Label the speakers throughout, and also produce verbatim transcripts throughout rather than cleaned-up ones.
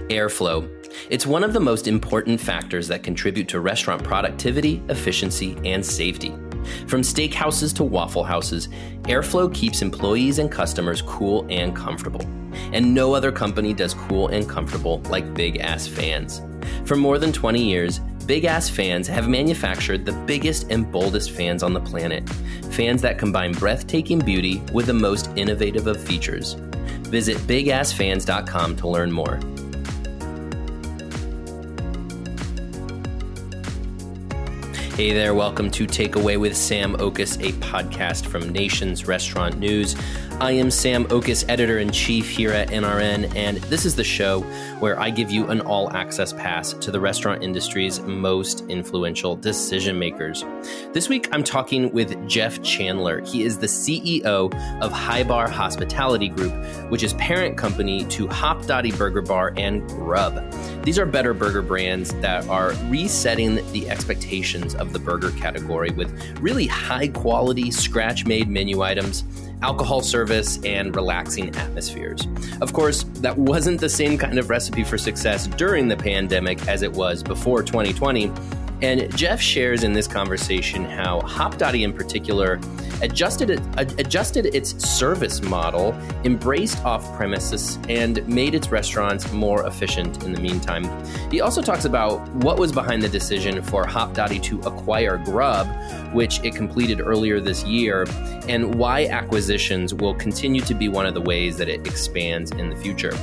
Speaker 1: Airflow. It's one of the most important factors that contribute to restaurant productivity, efficiency, and safety. From steakhouses to Waffle Houses, Airflow keeps employees and customers cool and comfortable. And no other company does cool and comfortable like Big Ass Fans. For more than twenty years, Big Ass Fans have manufactured the biggest and boldest fans on the planet. Fans that combine breathtaking beauty with the most innovative of features. Visit big ass fans dot com to learn more. Hey there, welcome to Takeaway with Sam Oches, a podcast from Nation's Restaurant News. I am Sam Oches, editor-in-chief here at N R N, and this is the show where I give you an all-access pass to the restaurant industry's most influential decision makers. This week, I'm talking with Jeff Chandler. He is the C E O of High Bar Hospitality Group, which is parent company to Hopdoddy Burger Bar and Grub. These are better burger brands that are resetting the expectations of the burger category with really high-quality, scratch-made menu items, alcohol service, and relaxing atmospheres. Of course, that wasn't the same kind of recipe for success during the pandemic as it was before twenty twenty. And Jeff shares in this conversation how Hopdoddy in particular adjusted it, adjusted its service model, embraced off-premises, and made its restaurants more efficient in the meantime. He also talks about what was behind the decision for Hopdoddy to acquire Grub, which it completed earlier this year, and why acquisitions will continue to be one of the ways that it expands in the future.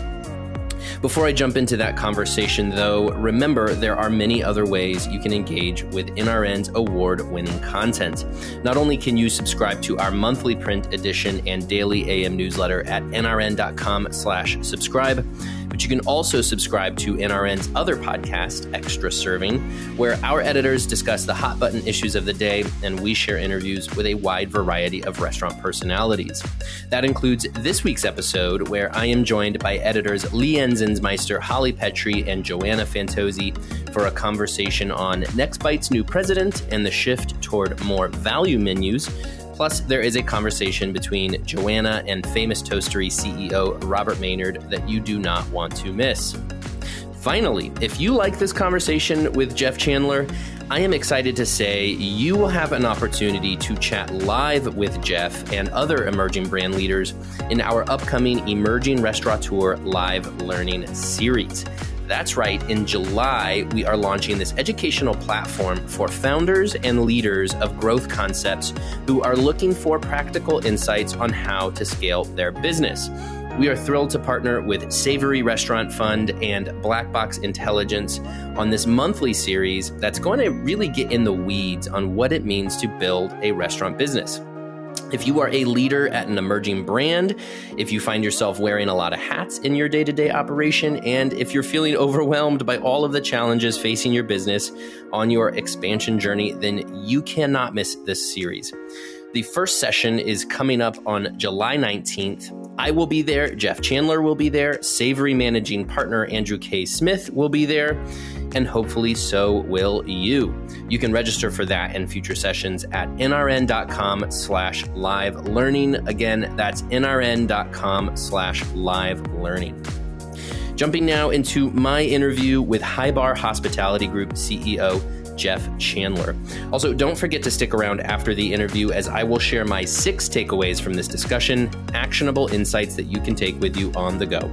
Speaker 1: Before I jump into that conversation, though, remember there are many other ways you can engage with N R N's award-winning content. Not only can you subscribe to our monthly print edition and daily A M newsletter at N R N dot com slash subscribe, but you can also subscribe to N R N's other podcast, Extra Serving, where our editors discuss the hot button issues of the day and we share interviews with a wide variety of restaurant personalities. That includes this week's episode, where I am joined by editors Leanne Zinsmeister, Holly Petrie, and Joanna Fantozzi for a conversation on Nextbite's new president and the shift toward more value menus. Plus, there is a conversation between Joanna and Famous Toastery C E O Robert Maynard that you do not want to miss. Finally, if you like this conversation with Jeff Chandler, I am excited to say you will have an opportunity to chat live with Jeff and other emerging brand leaders in our upcoming Emerging Restaurateur Live Learning Series. That's right, in July, we are launching this educational platform for founders and leaders of growth concepts who are looking for practical insights on how to scale their business. We are thrilled to partner with Savory Restaurant Fund and Black Box Intelligence on this monthly series that's going to really get in the weeds on what it means to build a restaurant business. If you are a leader at an emerging brand, if you find yourself wearing a lot of hats in your day-to-day operation, and if you're feeling overwhelmed by all of the challenges facing your business on your expansion journey, then you cannot miss this series. The first session is coming up on July nineteenth. I will be there. Jeff Chandler will be there. Savory managing partner Andrew K. Smith will be there. And hopefully so will you. You can register for that and future sessions at N R N dot com slash live learning. Again, that's N R N dot com slash live learning. Jumping now into my interview with High Bar Hospitality Group C E O Jeff Chandler. Also, don't forget to stick around after the interview as I will share my six takeaways from this discussion, actionable insights that you can take with you on the go.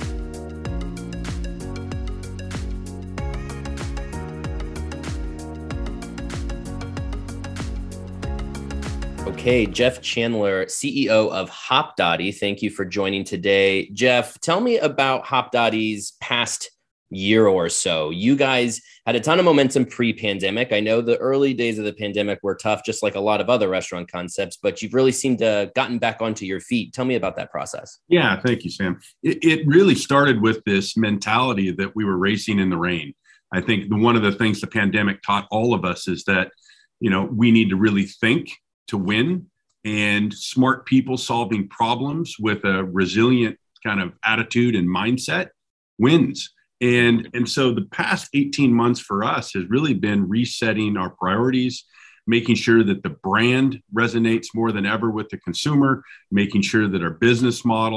Speaker 1: Okay, Jeff Chandler, C E O of Hopdoddy. Thank you for joining today. Jeff, tell me about Hopdoddy's past year or so. You guys had a ton of momentum pre-pandemic. I know the early days of the pandemic were tough, just like a lot of other restaurant concepts, but you've really seemed to have gotten back onto your feet. Tell me about that process.
Speaker 2: Yeah, thank you, Sam. It, it really started with this mentality that we were racing in the rain. I think the, one of the things the pandemic taught all of us is that, you know, we need to really think to win, and smart people solving problems with a resilient kind of attitude and mindset wins. And, and so the past eighteen months for us has really been resetting our priorities, making sure that the brand resonates more than ever with the consumer, making sure that our business model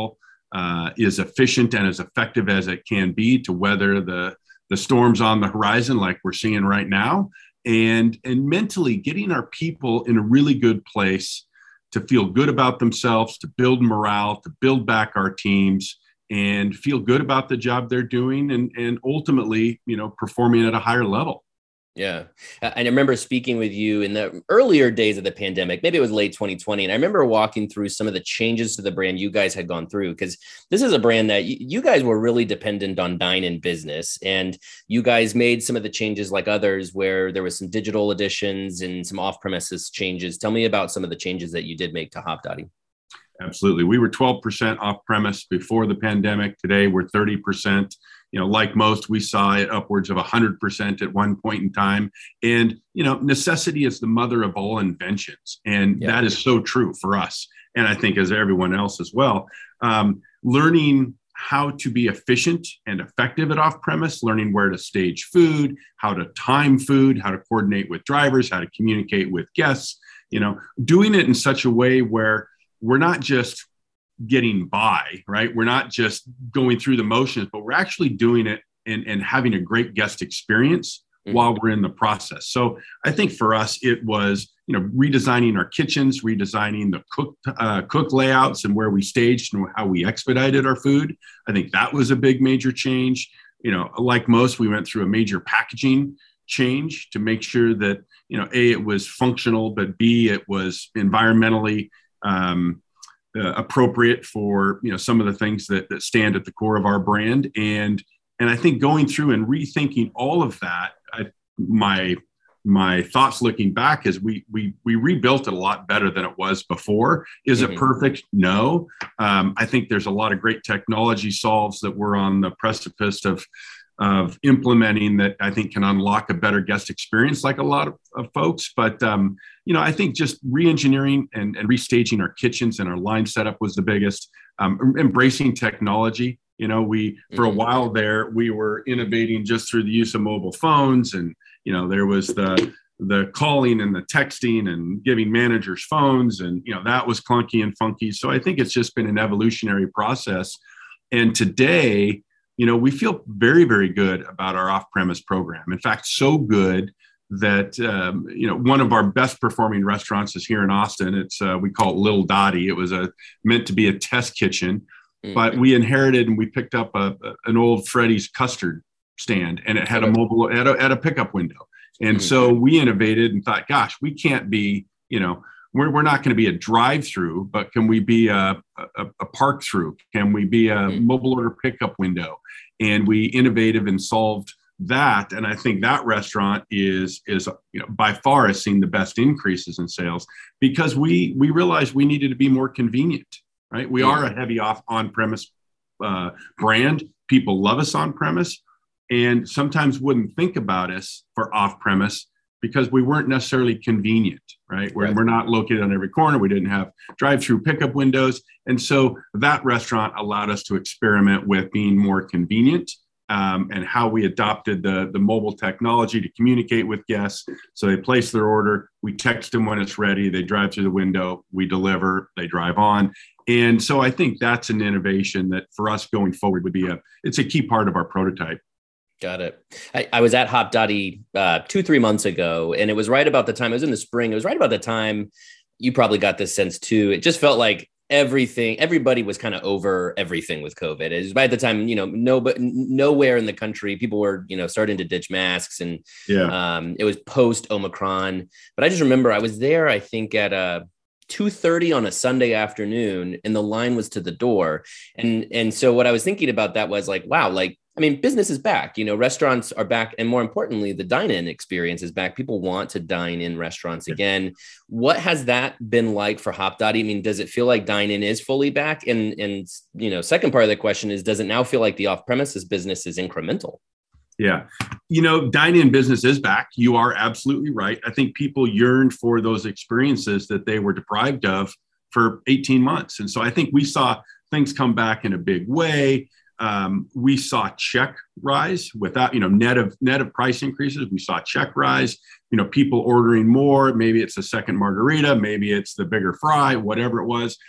Speaker 2: uh, is efficient and as effective as it can be to weather the, the storms on the horizon like we're seeing right now. And, and mentally getting our people in a really good place to feel good about themselves, to build morale, to build back our teams, and feel good about the job they're doing, and, and ultimately, you know, performing at a higher level.
Speaker 1: Yeah. And I remember speaking with you in the earlier days of the pandemic, maybe it was late twenty twenty. And I remember walking through some of the changes to the brand you guys had gone through, because this is a brand that y- you guys were really dependent on dine-in business. And you guys made some of the changes like others where there was some digital additions and some off-premises changes. Tell me about some of the changes that you did make to Hopdoddy.
Speaker 2: Absolutely. We were twelve percent off premise before the pandemic. Today we're thirty percent. You know, like most, we saw it upwards of one hundred percent at one point in time. And, you know, necessity is the mother of all inventions. And yeah. that is so true for us. And I think as everyone else as well. Um, learning how to be efficient and effective at off-premise, learning where to stage food, how to time food, how to coordinate with drivers, how to communicate with guests, you know, doing it in such a way where we're not just getting by, right? We're not just going through the motions, but we're actually doing it and, and having a great guest experience mm-hmm. while we're in the process. So I think for us, it was, you know, redesigning our kitchens, redesigning the cook, uh, cook layouts and where we staged and how we expedited our food. I think that was a big major change. You know, like most, we went through a major packaging change to make sure that, you know, A, it was functional, but B, it was environmentally um, Uh, appropriate for, you know, some of the things that, that stand at the core of our brand. And, and I think going through and rethinking all of that, I, my, my thoughts looking back is we, we, we rebuilt it a lot better than it was before. Is mm-hmm. it perfect? No. Um, I think there's a lot of great technology solves that we're on the precipice of, of implementing that I think can unlock a better guest experience like a lot of, of folks. But, um, you know, I think just re-engineering and, and restaging our kitchens and our line setup was the biggest. Um, embracing technology. You know, we, for a while there, we were innovating just through the use of mobile phones. And, you know, there was the, the calling and the texting and giving managers phones. And, you know, that was clunky and funky. So I think it's just been an evolutionary process. And today, you know, we feel very, very good about our off-premise program. In fact, so good that, um, you know, one of our best performing restaurants is here in Austin. It's, uh, we call it Little Dottie. It was a, meant to be a test kitchen, mm-hmm. but we inherited and we picked up a, a, an old Freddy's custard stand, and it had a mobile, had a, had a pickup window. And mm-hmm. so we innovated and thought, gosh, we can't be, you know, we're, we're not going to be a drive-through, but can we be a, a, a park-through? Can we be a mm-hmm. mobile order pickup window? And we innovated and solved that. And I think that restaurant is, is, you know, by far has seen the best increases in sales because we, we realized we needed to be more convenient, right? We mm-hmm. are a heavy off on-premise uh, brand. People love us on-premise and sometimes wouldn't think about us for off-premise because we weren't necessarily convenient, right? We're, right. we're not located on every corner. We didn't have drive-through pickup windows. And so that restaurant allowed us to experiment with being more convenient um, and how we adopted the, the mobile technology to communicate with guests. So they place their order, we text them when it's ready, they drive through the window, we deliver, they drive on. And so I think that's an innovation that for us going forward would be a, it's a key part of our prototype.
Speaker 1: Got it. I, I was at Hopdoddy uh, two, three months ago, and it was right about the time, it was in the spring. It was right about the time you probably got this sense too. It just felt like everything, everybody was kind of over everything with COVID. It was by the time, you know, no, but nowhere in the country, people were, you know, starting to ditch masks and yeah. um, it was post Omicron. But I just remember I was there, I think at uh, two thirty on a Sunday afternoon, and the line was to the door. And, and so what I was thinking about that was like, wow, like, I mean, business is back, you know, restaurants are back. And more importantly, the dine-in experience is back. People want to dine in restaurants again. What has that been like for Hopdoddy? I mean, does it feel like dine-in is fully back? And, and, you know, second part of the question is, does it now feel like the off-premises business is incremental?
Speaker 2: Yeah. You know, dine-in business is back. You are absolutely right. I think people yearned for those experiences that they were deprived of for eighteen months. And so I think we saw things come back in a big way. Um, we saw check rise without, you know, net of net of price increases. We saw check rise, you know, people ordering more. Maybe it's a second margarita, maybe it's the bigger fry, whatever it was.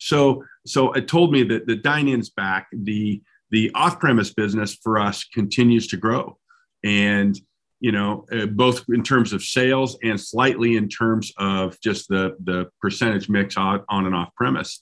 Speaker 2: So, so it told me that the dine-in's back. The the off-premise business for us continues to grow, and you know, uh, both in terms of sales and slightly in terms of just the the percentage mix on, on and off-premise.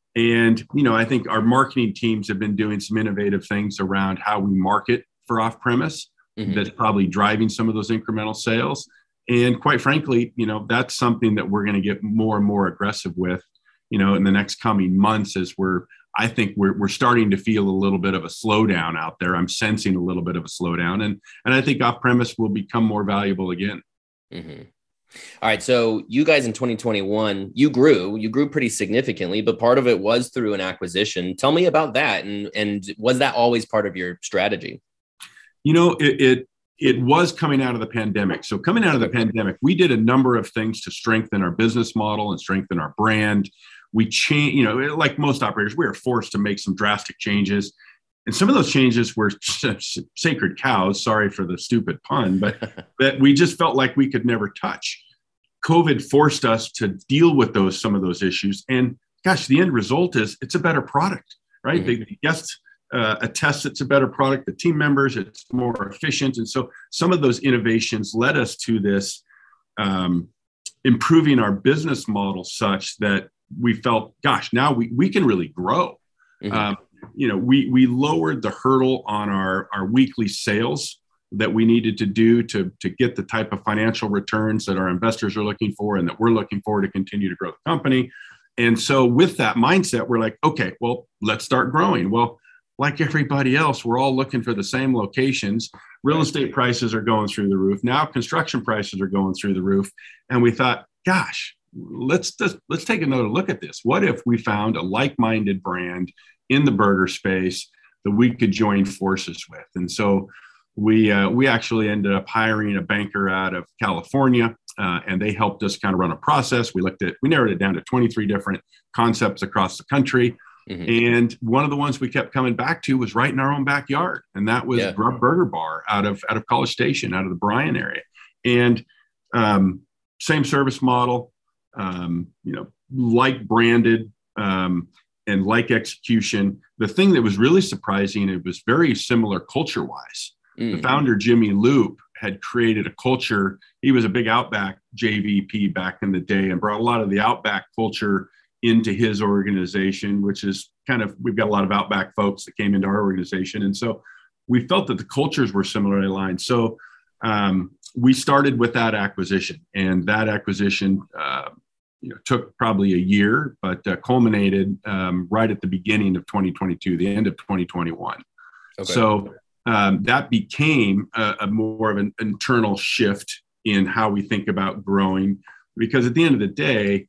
Speaker 2: And you know, I think our marketing teams have been doing some innovative things around how we market for off-premise. Mm-hmm. That's probably driving some of those incremental sales. And quite frankly, you know, that's something that we're going to get more and more aggressive with, you know, in the next coming months as we're, I think we're, we're starting to feel a little bit of a slowdown out there. I'm sensing a little bit of a slowdown, and, and I think off-premise will become more valuable again.
Speaker 1: Mm-hmm. All right. So you guys in twenty twenty-one, you grew, you grew pretty significantly, but part of it was through an acquisition. Tell me about that. And, and was that always part of your strategy?
Speaker 2: You know, it, it, it was coming out of the pandemic. So coming out of the pandemic, we did a number of things to strengthen our business model and strengthen our brand. We changed, you know, like most operators, we were forced to make some drastic changes. And some of those changes were sacred cows. Sorry for the stupid pun, but that we just felt like we could never touch. COVID forced us to deal with those, some of those issues. And gosh, the end result is it's a better product, right? Mm-hmm. The guests uh, attest it's a better product. The team members, it's more efficient. And so some of those innovations led us to this um, improving our business model such that we felt, gosh, now we, we can really grow. Mm-hmm. Um, you know, we we lowered the hurdle on our, our weekly sales that we needed to do to, to get the type of financial returns that our investors are looking for and that we're looking for to continue to grow the company. And so with that mindset, we're like, okay, well, let's start growing. Well, like everybody else, we're all looking for the same locations. Real estate prices are going through the roof. Now construction prices are going through the roof. And we thought, gosh, let's just, let's take another look at this. What if we found a like-minded brand in the burger space that we could join forces with? And so we uh, we actually ended up hiring a banker out of California, uh, and they helped us kind of run a process. We looked at, we narrowed it down to twenty-three different concepts across the country. Mm-hmm. And one of the ones we kept coming back to was right in our own backyard. And that was yeah. Grub Burger Bar out of, out of College Station, out of the Bryan area. And um, same service model, um, you know, like branded, um, and like execution. The thing that was really surprising, it was very similar culture wise. Mm. The founder, Jimmy Loop, had created a culture. He was a big Outback J V P back in the day and brought a lot of the Outback culture into his organization, which is kind of, we've got a lot of Outback folks that came into our organization. And so we felt that the cultures were similarly aligned. So um, we started with that acquisition, and that acquisition uh, you know, took probably a year, but uh, culminated um, right at the beginning of twenty twenty-two, the end of twenty twenty-one. Okay. So um, that became a, a more of an internal shift in how we think about growing, because at the end of the day,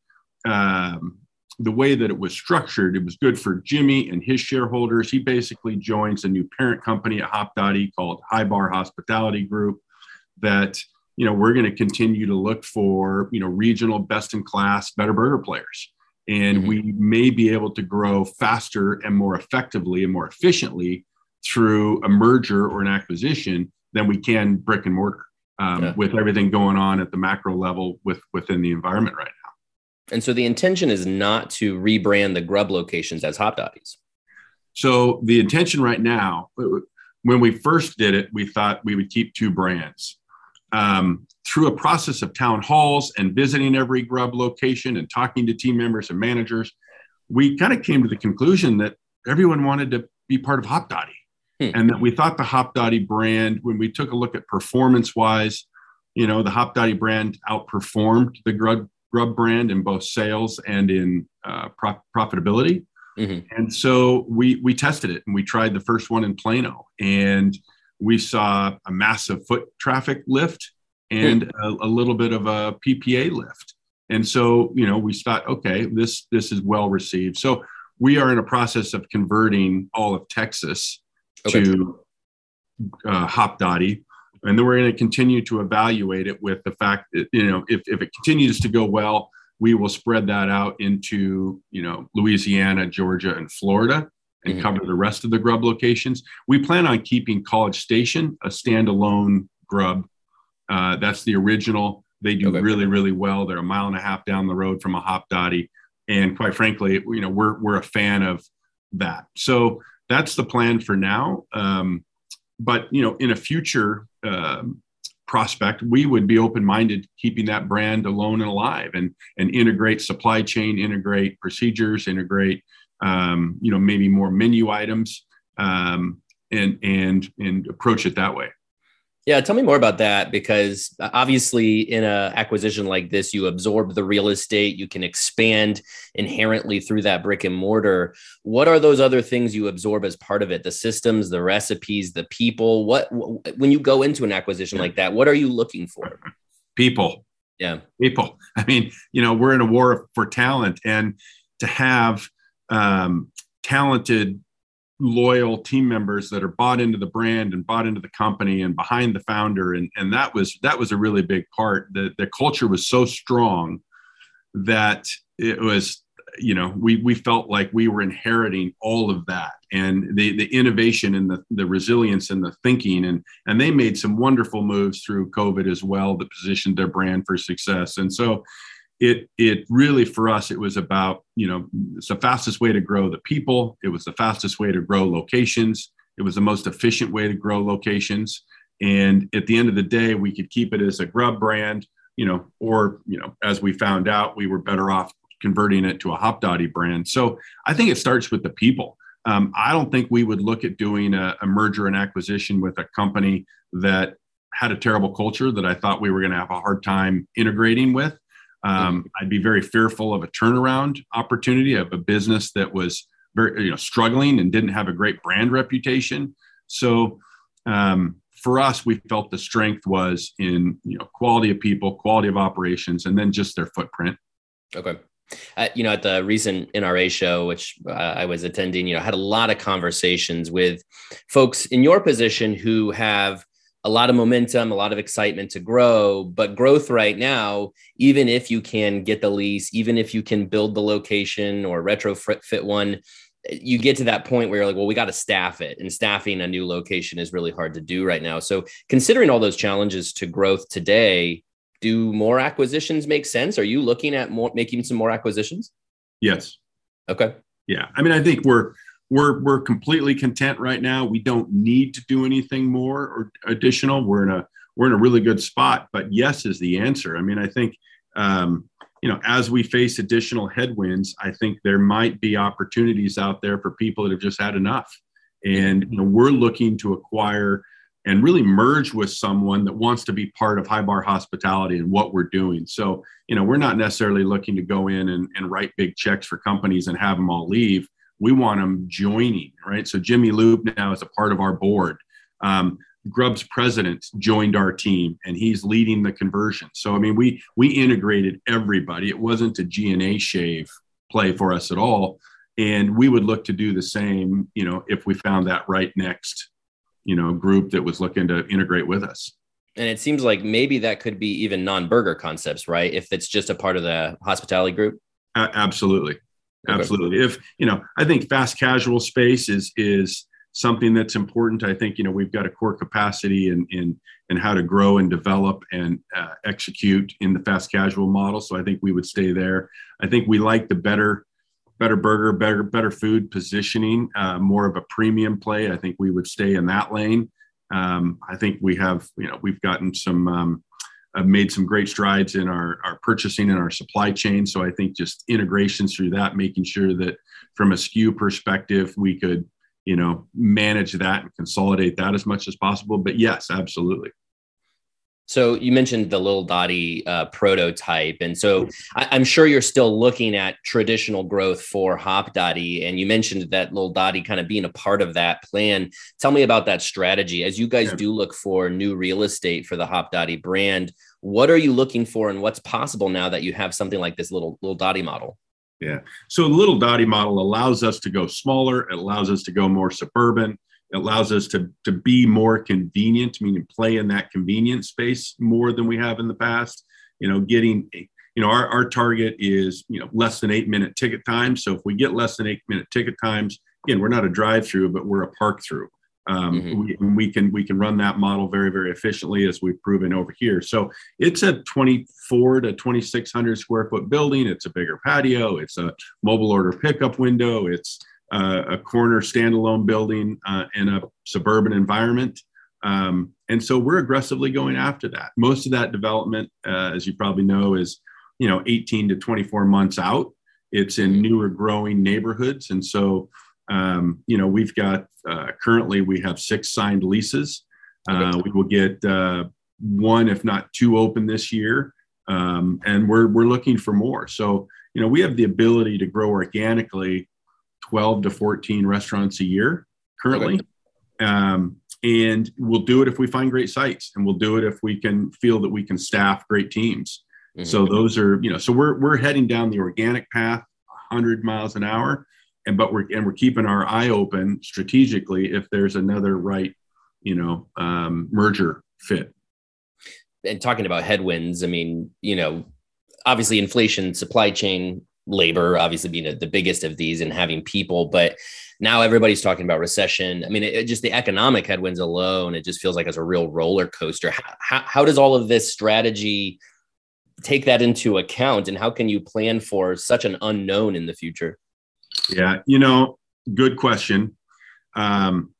Speaker 2: um, the way that it was structured, it was good for Jimmy and his shareholders. He basically joins a new parent company at Hopdoddy called High Bar Hospitality Group that, you know, we're going to continue to look for, you know, regional best in class, better burger players. And mm-hmm. we may be able to grow faster and more effectively and more efficiently through a merger or an acquisition than we can brick and mortar um, yeah. with everything going on at the macro level with within the environment right now.
Speaker 1: And so the intention is not to rebrand the Grub locations as Hopdoddy's.
Speaker 2: So the intention right now, when we first did it, we thought we would keep two brands. Um, through a process of town halls and visiting every Grub location and talking to team members and managers, we kind of came to the conclusion that everyone wanted to be part of Hopdoddy. Hmm. And that we thought the Hopdoddy brand, when we took a look at performance-wise, you know, the Hopdoddy brand outperformed the Grub, Grub brand in both sales and in uh, pro- profitability. Mm-hmm. And so we we tested it, and we tried the first one in Plano, and we saw a massive foot traffic lift and hmm. a, a little bit of a P P A lift. And so, you know, we thought, okay, this this is well received. So we are in a process of converting all of Texas okay. to uh, Hopdoddy. And then we're going to continue to evaluate it with the fact that, you know, if, if it continues to go well, we will spread that out into, you know, Louisiana, Georgia, and Florida, and mm-hmm. cover the rest of the Grub locations. We plan on keeping College Station a standalone Grub. Uh, that's the original. They do okay. really, really well. They're a mile and a half down the road from a Hopdoddy. And quite frankly, you know, we're, we're a fan of that. So that's the plan for now. Um, but, you know, in a future um, prospect, we would be open-minded, keeping that brand alone and alive, and, and integrate supply chain, integrate procedures, integrate, um, you know, maybe more menu items, um, and, and, and approach it that way.
Speaker 1: Yeah, tell me more about that, because obviously in an acquisition like this, you absorb the real estate, you can expand inherently through that brick and mortar. What are those other things you absorb as part of it? The systems, the recipes, the people? What, when you go into an acquisition like that, what are you looking for?
Speaker 2: People.
Speaker 1: Yeah.
Speaker 2: People. I mean, you know, we're in a war for talent, and to have um, talented, loyal team members that are bought into the brand and bought into the company and behind the founder. And, and that was, that was a really big part. The, the culture was so strong that it was, you know, we, we felt like we were inheriting all of that, and the, the innovation and the, the resilience and the thinking. And, and they made some wonderful moves through COVID as well that positioned their brand for success. And so It it really, for us, it was about, you know, it's the fastest way to grow the people. It was the fastest way to grow locations. It was the most efficient way to grow locations. And at the end of the day, we could keep it as a Grub brand, you know, or, you know, as we found out, we were better off converting it to a Hopdoddy brand. So I think it starts with the people. Um, I don't think we would look at doing a, a merger and acquisition with a company that had a terrible culture that I thought we were going to have a hard time integrating with. Um, I'd be very fearful of a turnaround opportunity of a business that was very, you know, struggling and didn't have a great brand reputation. So um, for us, we felt the strength was in, you know, quality of people, quality of operations, and then just their footprint.
Speaker 1: Okay. Uh, you know, at the recent N R A show, which uh, I was attending, you know, I had a lot of conversations with folks in your position who have a lot of momentum, a lot of excitement to grow, but growth right now, even if you can get the lease, even if you can build the location or retrofit one, you get to that point where you're like, well, we got to staff it, and staffing a new location is really hard to do right now. So considering all those challenges to growth today, do more acquisitions make sense? Are you looking at more, making some more acquisitions?
Speaker 2: Yes.
Speaker 1: Okay.
Speaker 2: Yeah. I mean, I think we're, We're we're completely content right now. We don't need to do anything more or additional. We're in a we're in a really good spot. But yes is the answer. I mean, I think um, you know, as we face additional headwinds, I think there might be opportunities out there for people that have just had enough. And you know, we're looking to acquire and really merge with someone that wants to be part of High Bar Hospitality and what we're doing. So you know, we're not necessarily looking to go in and, and write big checks for companies and have them all leave. We want them joining, right? So Jimmy Loop now is a part of our board. Um, Grub's president joined our team, and he's leading the conversion. So, I mean, we we integrated everybody. It wasn't a G and A shave play for us at all. And we would look to do the same, you know, if we found that right next, you know, group that was looking to integrate with us.
Speaker 1: And it seems like maybe that could be even non-burger concepts, right? If it's just a part of the hospitality group.
Speaker 2: Uh, absolutely.
Speaker 1: Okay.
Speaker 2: Absolutely. If, you know, I think fast casual space is, is something that's important. I think, you know, we've got a core capacity in, in, in how to grow and develop and uh, execute in the fast casual model. So I think we would stay there. I think we like the better, better burger, better, better food positioning, uh, more of a premium play. I think we would stay in that lane. Um, I think we have, you know, we've gotten some, um, I've made some great strides in our, our purchasing and our supply chain. So I think just integrations through that, making sure that from a S K U perspective, we could, you know, manage that and consolidate that as much as possible. But yes, absolutely.
Speaker 1: So you mentioned the Lil Dottie uh, prototype. And so I, I'm sure you're still looking at traditional growth for Hopdoddy. And you mentioned that Lil Dottie kind of being a part of that plan. Tell me about that strategy. As you guys yeah. do look for new real estate for the Hopdoddy brand, what are you looking for and what's possible now that you have something like this little Lil Dottie model?
Speaker 2: Yeah. So the Lil Dottie model allows us to go smaller. It allows us to go more suburban. It allows us to, to be more convenient, meaning play in that convenience space more than we have in the past. You know, getting, you know, our, our target is, you know, less than eight minute ticket time. So if we get less than eight minute ticket times, again, we're not a drive through, but we're a park through. Um,
Speaker 1: Mm-hmm.
Speaker 2: we, we can we can run that model very, very efficiently, as we've proven over here. So it's a twenty-four to twenty-six hundred square foot building. It's a bigger patio. It's a mobile order pickup window. It's uh, a corner standalone building uh, in a suburban environment. Um, and so we're aggressively going after that. Most of that development, uh, as you probably know, is you know eighteen to twenty-four months out. It's in newer, growing neighborhoods, and so. Um, you know, we've got uh, currently we have six signed leases. Uh, we will get uh, one, if not two, open this year, um, and we're we're looking for more. So, you know, we have the ability to grow organically, twelve to fourteen restaurants a year currently, okay. um, and we'll do it if we find great sites, and we'll do it if we can feel that we can staff great teams. Mm-hmm. So those are, you know, so we're we're heading down the organic path, one hundred miles an hour. And but we're and we're keeping our eye open strategically if there's another right, you know, um, merger fit.
Speaker 1: And talking about headwinds, I mean, you know, obviously inflation, supply chain, labor, obviously being the biggest of these, and having people. But now everybody's talking about recession. I mean, it, it just the economic headwinds alone, it just feels like it's a real roller coaster. How, how, how does all of this strategy take that into account, and how can you plan for such an unknown in the future?
Speaker 2: Yeah, you know, good question. Um,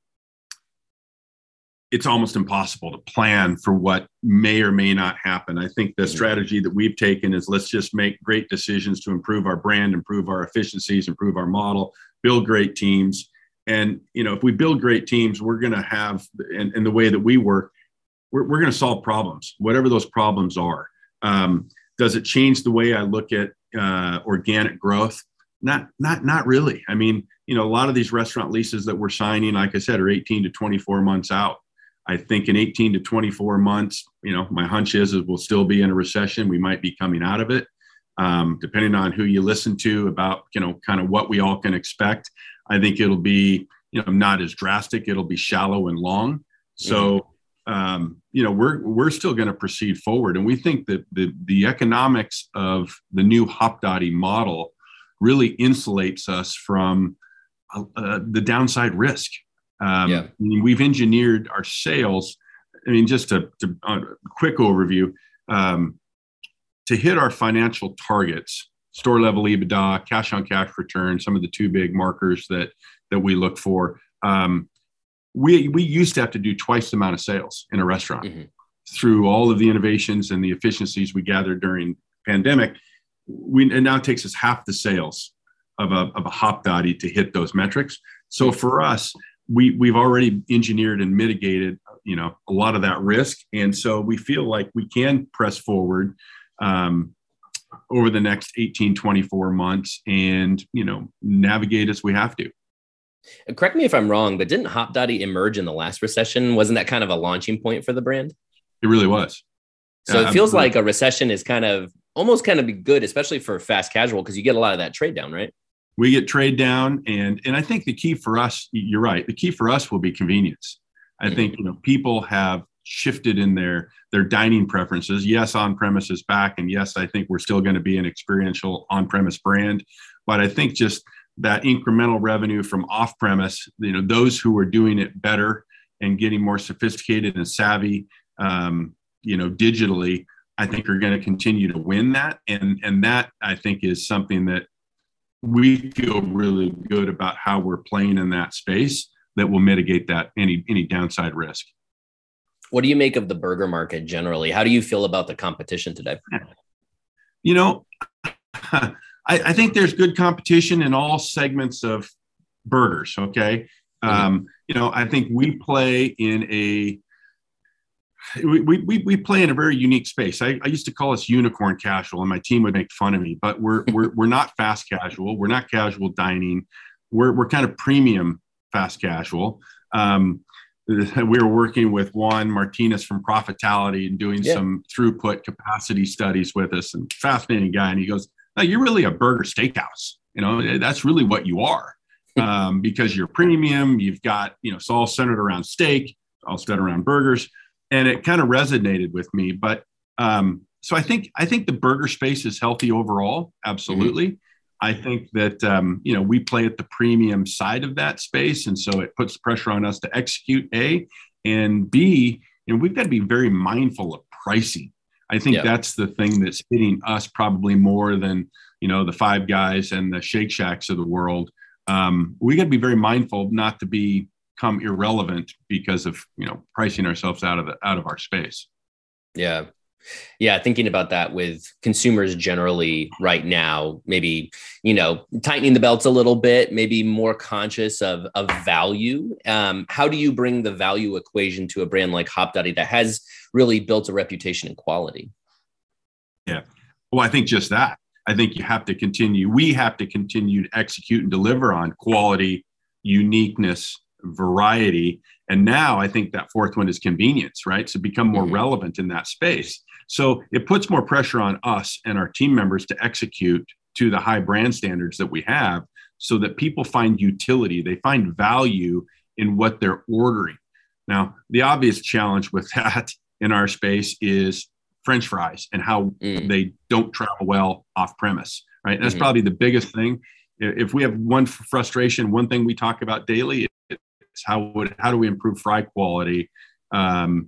Speaker 2: it's almost impossible to plan for what may or may not happen. I think the strategy that we've taken is let's just make great decisions to improve our brand, improve our efficiencies, improve our model, build great teams. And, you know, if we build great teams, we're going to have, and, and the way that we work, we're, we're going to solve problems, whatever those problems are. Um, does it change the way I look at uh, organic growth? Not, not, not really. I mean, you know, a lot of these restaurant leases that we're signing, like I said, are eighteen to twenty-four months out. I think in eighteen to twenty-four months, you know, my hunch is, is we'll still be in a recession. We might be coming out of it, um, depending on who you listen to about, you know, kind of what we all can expect. I think it'll be, you know, not as drastic. It'll be shallow and long. So, mm-hmm. um, you know, we're we're still going to proceed forward, and we think that the the economics of the new Hopdoddy model really insulates us from uh, the downside risk. Um, yeah. I mean, we've engineered our sales. I mean, just to, to uh, quick overview, um, to hit our financial targets, store level EBITDA, cash on cash return, some of the two big markers that that we look for. Um, we we used to have to do twice the amount of sales in a restaurant. Mm-hmm. Through all of the innovations and the efficiencies we gathered during pandemic. We, it now takes us half the sales of a, of a Hopdoddy to hit those metrics. So for us, we, we've already engineered and mitigated, you know, a lot of that risk. And so we feel like we can press forward um, over the next eighteen, twenty-four months and, you know, navigate as we have to.
Speaker 1: Correct me if I'm wrong, but didn't Hopdoddy emerge in the last recession? Wasn't that kind of a launching point for the brand?
Speaker 2: It really was.
Speaker 1: So uh, it feels like a recession is kind of almost kind of be good, especially for fast casual, because you get a lot of that trade down, right?
Speaker 2: We get trade down. And, and I think the key for us, you're right. The key for us will be convenience. I mm-hmm. think, you know, people have shifted in their, their dining preferences. Yes, on-premise is back. And yes, I think we're still going to be an experiential on-premise brand. But I think just that incremental revenue from off-premise, you know, those who are doing it better and getting more sophisticated and savvy, um, you know, digitally, I think are going to continue to win that. And, and that, I think, is something that we feel really good about how we're playing in that space that will mitigate that any, any downside risk.
Speaker 1: What do you make of the burger market generally? How do you feel about the competition today?
Speaker 2: You know, I, I think there's good competition in all segments of burgers. Okay. Mm-hmm. Um, you know, I think we play in a, We, we we play in a very unique space. I, I used to call us unicorn casual, and my team would make fun of me. But we're we're we're not fast casual. We're not casual dining. We're we're kind of premium fast casual. Um, we were working with Juan Martinez from Profitality and doing yeah. some throughput capacity studies with us. And fascinating guy. And he goes, "No, you're really a burger steakhouse. You know, that's really what you are, um, because you're premium. You've got, you know, it's all centered around steak, all centered around burgers." And it kind of resonated with me. But um, so I think I think the burger space is healthy overall. Absolutely. Mm-hmm. I think that, um, you know, we play at the premium side of that space. And so it puts pressure on us to execute, A, and B, you know, we've got to be very mindful of pricing. I think
Speaker 1: Yeah.
Speaker 2: that's the thing that's hitting us probably more than, you know, the Five Guys and the Shake Shacks of the world. Um, we got to be very mindful not to become irrelevant because of, you know, pricing ourselves out of the, out of our space.
Speaker 1: Yeah. Yeah. Thinking about that with consumers generally right now, maybe, you know, tightening the belts a little bit, maybe more conscious of, of value. Um, how do you bring the value equation to a brand like Hopdoddy that has really built a reputation in quality?
Speaker 2: Yeah. Well, I think just that. I think you have to continue. We have to continue to execute and deliver on quality, uniqueness, variety. And now I think that fourth one is convenience, right? So become more mm-hmm. relevant in that space. So it puts more pressure on us and our team members to execute to the high brand standards that we have so that people find utility. They find value in what they're ordering. Now, the obvious challenge with that in our space is French fries and how mm. they don't travel well off premise, right? And that's mm-hmm. probably the biggest thing. If we have one frustration, one thing we talk about daily, it's how would, how do we improve fry quality um,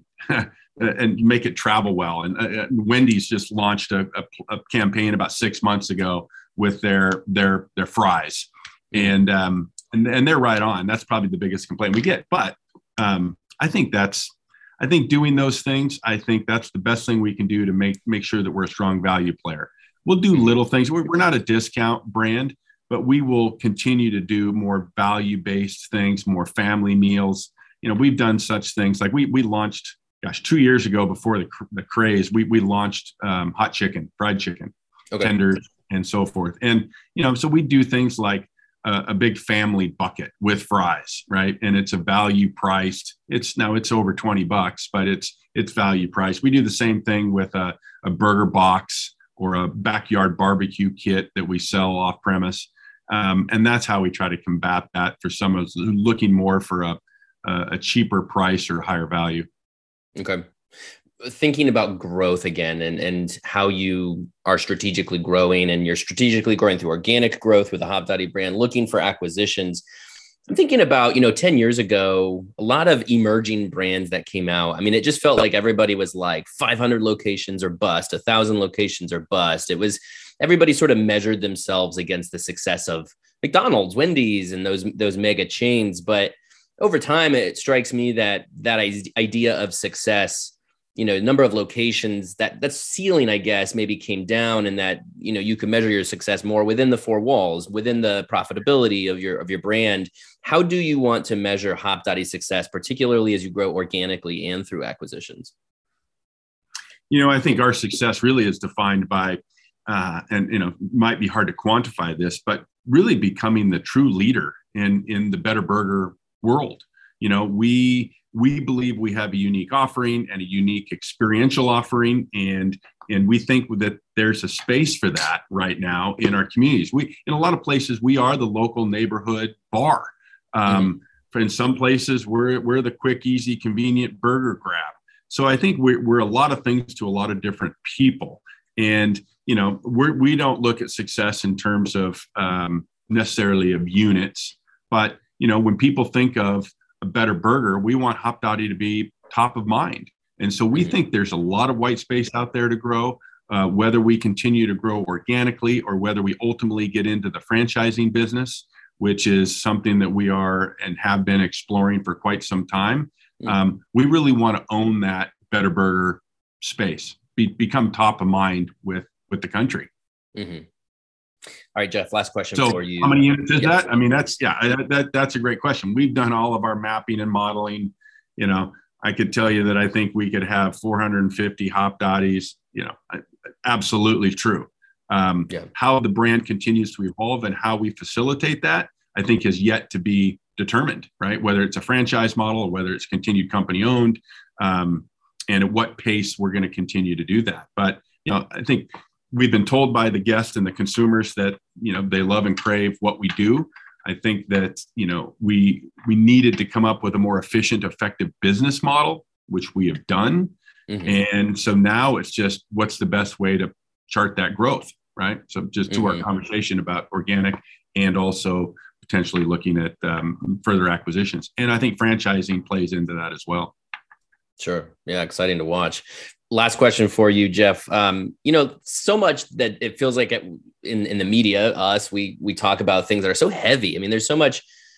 Speaker 2: and make it travel well? And uh, Wendy's just launched a, a, a campaign about six months ago with their their their fries, and um, and and they're right on. That's probably the biggest complaint we get. But um, I think that's I think doing those things, I think that's the best thing we can do to make make sure that we're a strong value player. We'll do little things. We're, we're not a discount brand, but we will continue to do more value-based things, more family meals. You know, we've done such things like we we launched, gosh, two years ago before the the craze, we we launched um, hot chicken, fried chicken, okay. tenders, and so forth. And you know, so we do things like a, a big family bucket with fries, right? And it's a value priced. It's now it's over twenty bucks, but it's it's value priced. We do the same thing with a, a burger box or a backyard barbecue kit that we sell off premise. Um, and that's how we try to combat that for some of us looking more for a, a cheaper price or higher value.
Speaker 1: Okay. Thinking about growth again and, and how you are strategically growing, and you're strategically growing through organic growth with the Hopdoddy brand, looking for acquisitions. I'm thinking about, you know, ten years ago, a lot of emerging brands that came out. I mean, it just felt like everybody was like five hundred locations or bust, a thousand locations or bust. It was, everybody sort of measured themselves against the success of McDonald's, Wendy's, and those, those mega chains. But over time, it strikes me that that idea of success, you know, number of locations, that that ceiling, I guess, maybe came down, and that, you know, you can measure your success more within the four walls, within the profitability of your of your brand. How do you want to measure Hopdoddy's success, particularly as you grow organically and through acquisitions?
Speaker 2: You know, I think our success really is defined by, uh, and, you know, might be hard to quantify this, but really becoming the true leader in in the better burger world. You know, we we believe we have a unique offering and a unique experiential offering, and and we think that there's a space for that right now in our communities. We, in a lot of places, we are the local neighborhood bar. Um, mm-hmm. In some places, we're we're the quick, easy, convenient burger grab. So I think we're we're a lot of things to a lot of different people, and you know, we we don't look at success in terms of um, necessarily of units, but you know, when people think of a better burger, we want Hopdoddy to be top of mind. And so we mm-hmm. think there's a lot of white space out there to grow, uh, whether we continue to grow organically or whether we ultimately get into the franchising business, which is something that we are and have been exploring for quite some time. Mm-hmm. Um, we really want to own that better burger space, be, become top of mind with, with the country.
Speaker 1: Mm-hmm. All right, Jeff, last question
Speaker 2: so
Speaker 1: for you.
Speaker 2: How many units is yes. that? I mean, that's, yeah, that, that that's a great question. We've done all of our mapping and modeling. You know, I could tell you that I think we could have four hundred fifty Hopdoddys, you know, absolutely true. Um, yeah. How the brand continues to evolve and how we facilitate that, I think is yet to be determined, right? Whether it's a franchise model or whether it's continued company owned, um, and at what pace we're going to continue to do that. But, you know, I think we've been told by the guests and the consumers that, you know, they love and crave what we do. I think that, you know, we we needed to come up with a more efficient, effective business model, which we have done. Mm-hmm. And so now it's just what's the best way to chart that growth. right? So just to
Speaker 1: Mm-hmm.
Speaker 2: our conversation about organic and also potentially looking at um, further acquisitions. And I think franchising plays into that as well.
Speaker 1: Sure. Yeah. Exciting to watch. Last question for you, Jeff. Um, you know, so much that it feels like it, in, in the media, us, we, we talk about things that are so heavy. I mean, there's so much,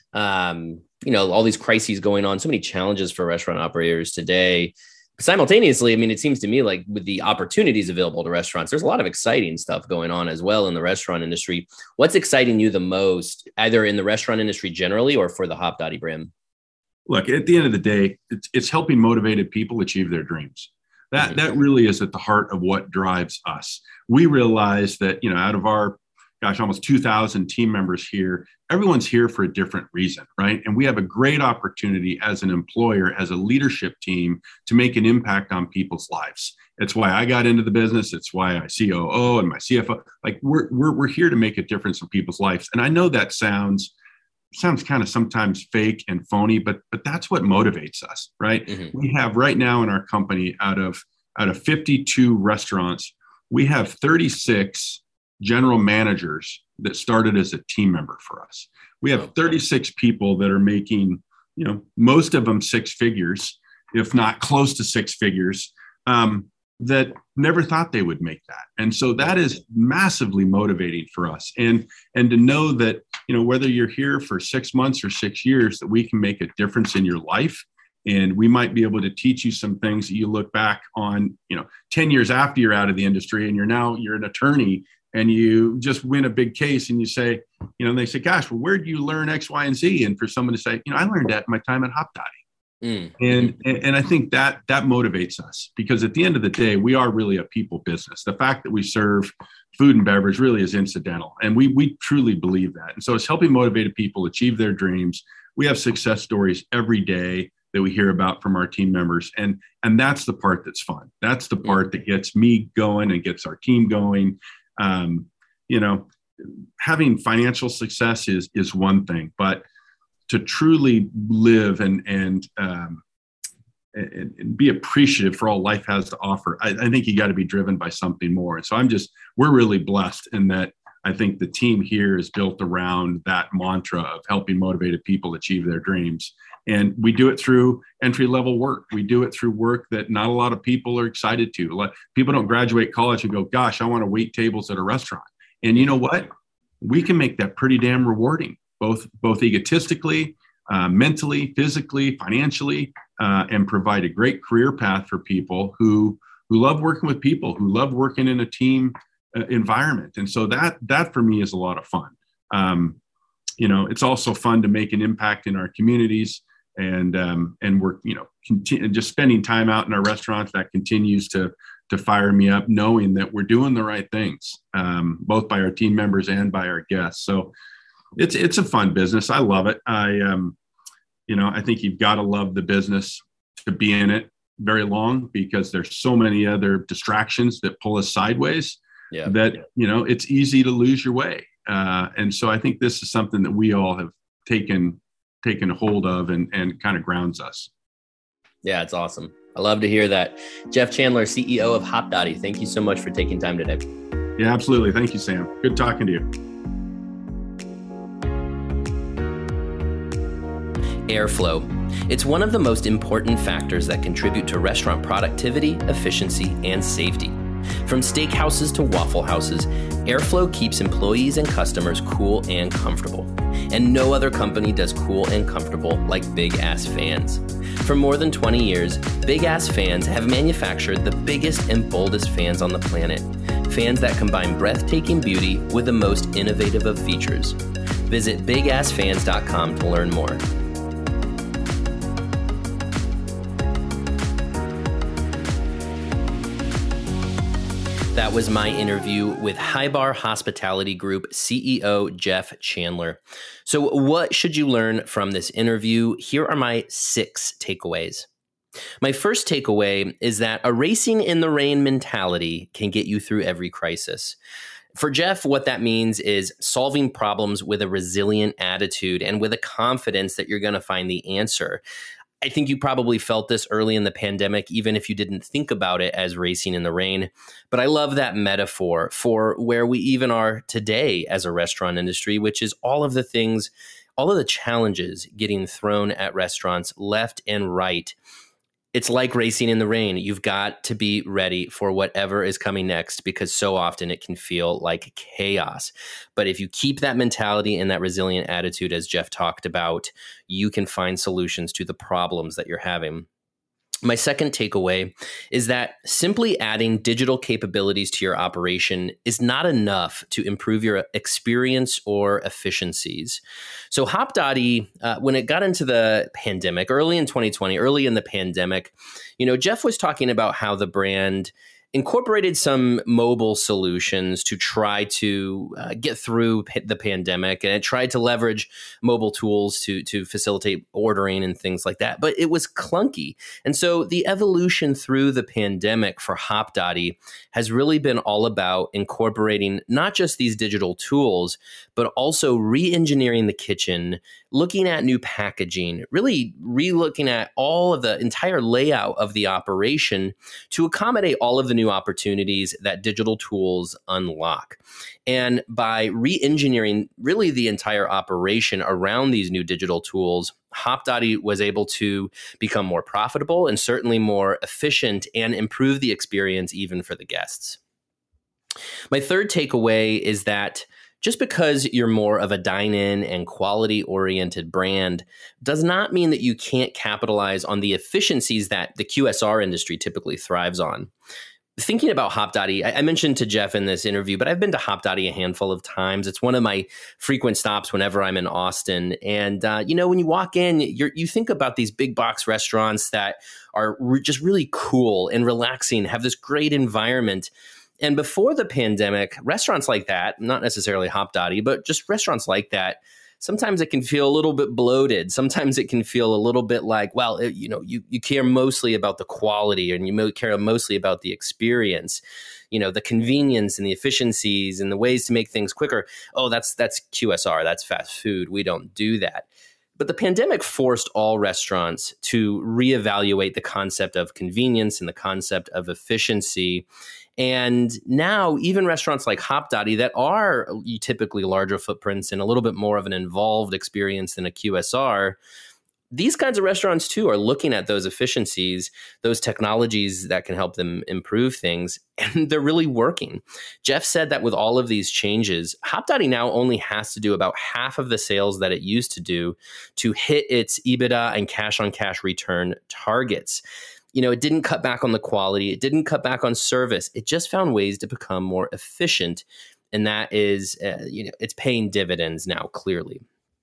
Speaker 1: um, you know, all these crises going on, so many challenges for restaurant operators today. Simultaneously, I mean, it seems to me like with the opportunities available to restaurants, there's a lot of exciting stuff going on as well in the restaurant industry. What's exciting you the most, either in the restaurant industry generally or for the Hopdoddy brand?
Speaker 2: Look, at the end of the day, it's, it's helping motivated people achieve their dreams. That, mm-hmm. that really is at the heart of what drives us. We realize that, you know, out of our, gosh, almost two thousand team members here, everyone's here for a different reason, right? And we have a great opportunity as an employer, as a leadership team, to make an impact on people's lives. It's why I got into the business. It's why I C O O and my C F O, like we're, we're, we're here to make a difference in people's lives. And I know that sounds, sounds kind of sometimes fake and phony, but, but that's what motivates us, right? Mm-hmm. We have right now in our company, out of, out of fifty-two restaurants, we have thirty-six general managers that started as a team member for us. We have thirty-six people that are making, you know, most of them six figures, if not close to six figures, um, that never thought they would make that. And so that is massively motivating for us. And, and to know that, you know, whether you're here for six months or six years, that we can make a difference in your life. And we might be able to teach you some things that you look back on, you know, ten years after you're out of the industry and you're now, you're an attorney and you just win a big case and you say, you know, and they say, gosh, well, where did you learn X, Y, and Z? And for someone to say, you know, I learned that in my time at Hopdoddy. Mm. And, and I think that that motivates us, because at the end of the day, we are really a people business. The fact that we serve food and beverage really is incidental. And we, we truly believe that. And so it's helping motivated people achieve their dreams. We have success stories every day that we hear about from our team members. And, and that's the part that's fun. That's the part that gets me going and gets our team going. Um, you know, having financial success is, is one thing, but to truly live and, and, um, and, and be appreciative for all life has to offer, I, I think you got to be driven by something more. And so I'm just, we're really blessed in that I think the team here is built around that mantra of helping motivated people achieve their dreams. And we do it through entry-level work. We do it through work that not a lot of people are excited to. People don't graduate college and go, gosh, I want to wait tables at a restaurant. And you know what? We can make that pretty damn rewarding, both, both egotistically, uh, mentally, physically, financially, uh, and provide a great career path for people who, who love working with people, who love working in a team uh, environment. And so that, that for me is a lot of fun. Um, you know, it's also fun to make an impact in our communities. And um, and we're, you know, continue, just spending time out in our restaurants, that continues to to fire me up, knowing that we're doing the right things, um, both by our team members and by our guests. So it's it's a fun business. I love it. I, um, you know, I think you've got to love the business to be in it very long, because there's so many other distractions that pull us sideways. Yeah. That, you know, it's easy to lose your way. Uh, and so I think this is something that we all have taken taken hold of and, and kind of grounds us.
Speaker 1: Yeah, it's awesome. I love to hear that. Jeff Chandler, C E O of Hopdoddy, thank you so much for taking time today.
Speaker 2: Yeah, absolutely. Thank you, Sam. Good talking to you.
Speaker 1: Airflow. It's one of the most important factors that contribute to restaurant productivity, efficiency, and safety. From steakhouses to Waffle Houses, Airflow keeps employees and customers cool and comfortable. And no other company does cool and comfortable like Big Ass Fans. For more than twenty years, Big Ass Fans have manufactured the biggest and boldest fans on the planet. Fans that combine breathtaking beauty with the most innovative of features. Visit big ass fans dot com to learn more. That was my interview with High Bar Hospitality Group C E O Jeff Chandler. So what should you learn from this interview? Here are my six takeaways. My first takeaway is that a racing in the rain mentality can get you through every crisis. For Jeff, what that means is solving problems with a resilient attitude and with a confidence that you're going to find the answer. I think you probably felt this early in the pandemic, even if you didn't think about it as racing in the rain. But I love that metaphor for where we even are today as a restaurant industry, which is all of the things, all of the challenges getting thrown at restaurants left and right. It's like racing in the rain. You've got to be ready for whatever is coming next, because so often it can feel like chaos. But if you keep that mentality and that resilient attitude, as Jeff talked about, you can find solutions to the problems that you're having. My second takeaway is that simply adding digital capabilities to your operation is not enough to improve your experience or efficiencies. So Hopdoddy, uh, when it got into the pandemic, early in twenty twenty, early in the pandemic, you know, Jeff was talking about how the brand incorporated some mobile solutions to try to uh, get through p- the pandemic, and it tried to leverage mobile tools to to facilitate ordering and things like that. But it was clunky. And so the evolution through the pandemic for Hopdoddy has really been all about incorporating not just these digital tools, but also re-engineering the kitchen, looking at new packaging, really re-looking at all of the entire layout of the operation to accommodate all of the new opportunities that digital tools unlock. And by re-engineering really the entire operation around these new digital tools, Hopdoddy was able to become more profitable and certainly more efficient and improve the experience even for the guests. My third takeaway is that just because you're more of a dine-in and quality-oriented brand does not mean that you can't capitalize on the efficiencies that the Q S R industry typically thrives on. Thinking about Hopdoddy, I mentioned to Jeff in this interview, but I've been to Hopdoddy a handful of times. It's one of my frequent stops whenever I'm in Austin. And, uh, you know, when you walk in, you're, you think about these big box restaurants that are re- just really cool and relaxing, have this great environment. And before the pandemic, restaurants like that, not necessarily Hopdoddy, but just restaurants like that, sometimes it can feel a little bit bloated. Sometimes it can feel a little bit like, well, it, you know, you, you care mostly about the quality and you care mostly about the experience, you know, the convenience and the efficiencies and the ways to make things quicker. Oh, that's that's Q S R. That's fast food. We don't do that. But the pandemic forced all restaurants to reevaluate the concept of convenience and the concept of efficiency. And now even restaurants like Hopdoddy that are typically larger footprints and a little bit more of an involved experience than a Q S R, these kinds of restaurants too are looking at those efficiencies, those technologies that can help them improve things, and they're really working. Jeff said that with all of these changes, Hopdoddy now only has to do about half of the sales that it used to do to hit its EBITDA and cash on cash return targets. You know, it didn't cut back on the quality. It didn't cut back on service. It just found ways to become more efficient. And that is, uh, you know, it's paying dividends now, clearly.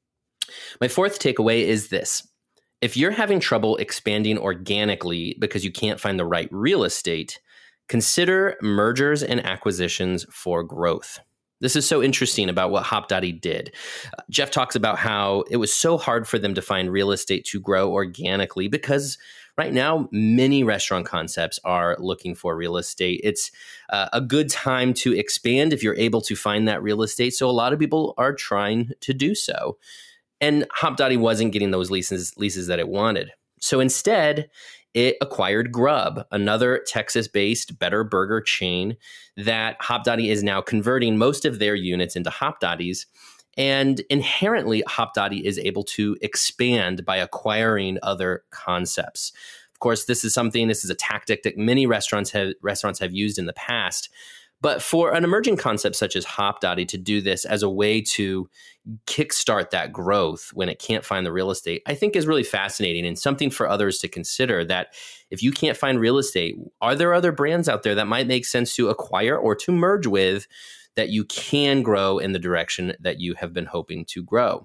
Speaker 1: My fourth takeaway is this. If you're having trouble expanding organically because you can't find the right real estate, consider mergers and acquisitions for growth. This is so interesting about what Hopdoddy did. Uh, Jeff talks about how it was so hard for them to find real estate to grow organically because right now, many restaurant concepts are looking for real estate. It's uh, a good time to expand if you're able to find that real estate. So a lot of people are trying to do so. And Hopdoddy wasn't getting those leases, leases that it wanted. So instead, it acquired Grub, another Texas-based Better Burger chain that Hopdoddy is now converting most of their units into Hopdoddies. And inherently, Hopdoddy is able to expand by acquiring other concepts. Of course, this is something, this is a tactic that many restaurants have restaurants have used in the past. But for an emerging concept such as Hopdoddy to do this as a way to kickstart that growth when it can't find the real estate, I think is really fascinating and something for others to consider, that if you can't find real estate, are there other brands out there that might make sense to acquire or to merge with that you can grow in the direction that you have been hoping to grow?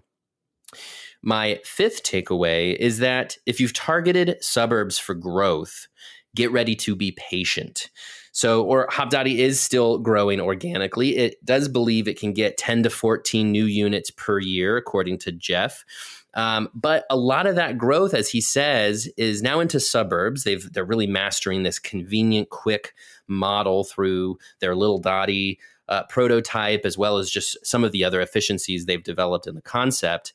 Speaker 1: My fifth takeaway is that if you've targeted suburbs for growth, get ready to be patient. So, or Hopdoddy is still growing organically. It does believe it can get ten to fourteen new units per year, according to Jeff. Um, but a lot of that growth, as he says, is now into suburbs. They've, they're really mastering this convenient, quick model through their Little Dottie uh, prototype, as well as just some of the other efficiencies they've developed in the concept.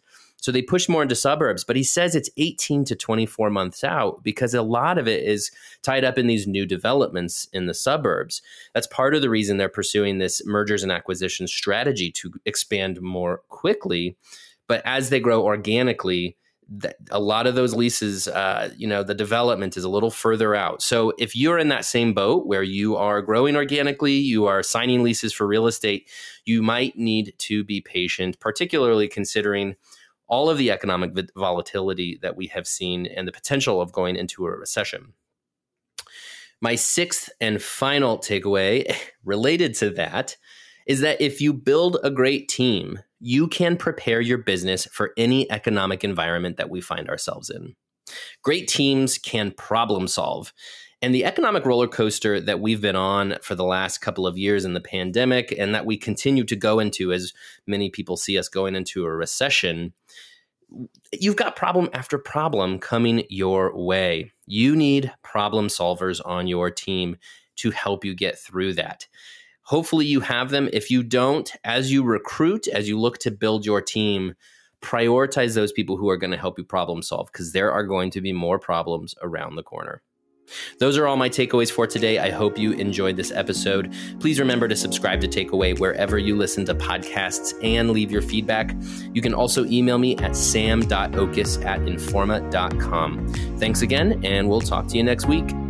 Speaker 1: So they push more into suburbs, but he says it's eighteen to twenty-four months out because a lot of it is tied up in these new developments in the suburbs. That's part of the reason they're pursuing this mergers and acquisitions strategy to expand more quickly. But as they grow organically, th- a lot of those leases, uh, you know, the development is a little further out. So if you're in that same boat where you are growing organically, you are signing leases for real estate, you might need to be patient, particularly considering all of the economic volatility that we have seen and the potential of going into a recession. My sixth and final takeaway related to that is that if you build a great team, you can prepare your business for any economic environment that we find ourselves in. Great teams can problem solve. And the economic roller coaster that we've been on for the last couple of years in the pandemic, and that we continue to go into as many people see us going into a recession, you've got problem after problem coming your way. You need problem solvers on your team to help you get through that. Hopefully you have them. If you don't, as you recruit, as you look to build your team, prioritize those people who are going to help you problem solve, because there are going to be more problems around the corner. Those are all my takeaways for today. I hope you enjoyed this episode. Please remember to subscribe to Takeaway wherever you listen to podcasts and leave your feedback. You can also email me at sam dot oches at informa dot com. Thanks again, and we'll talk to you next week.